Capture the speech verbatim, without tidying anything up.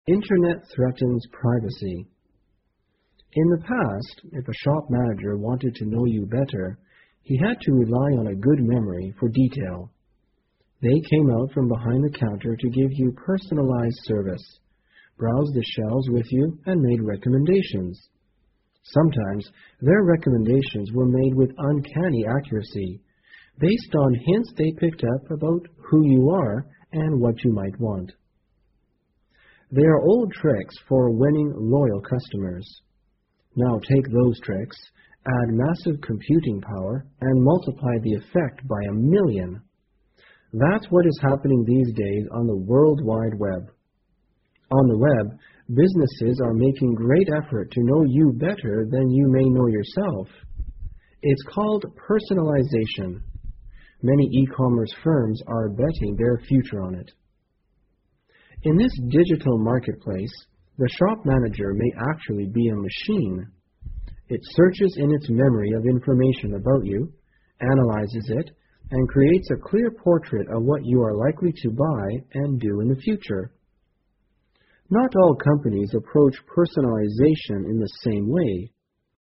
Internet threatens privacy. In the past, if a shop manager wanted to know you better, he had to rely on a good memory for detail. They came out from behind the counter to give you personalized service, browsed the shelves with you, and made recommendations. Sometimes their recommendations were made with uncanny accuracy, based on hints they picked up about who you are and what you might want. They are old tricks for winning loyal customers. Now take those tricks, add massive computing power, and multiply the effect by a million. That's what is happening these days on the World Wide Web. On the web, businesses are making great effort to know you better than you may know yourself. It's called personalization. Many e-commerce firms are betting their future on it. In this digital marketplace, the shop manager may actually be a machine. It searches in its memory of information about you, analyzes it, and creates a clear portrait of what you are likely to buy and do in the future. Not all companies approach personalization in the same way.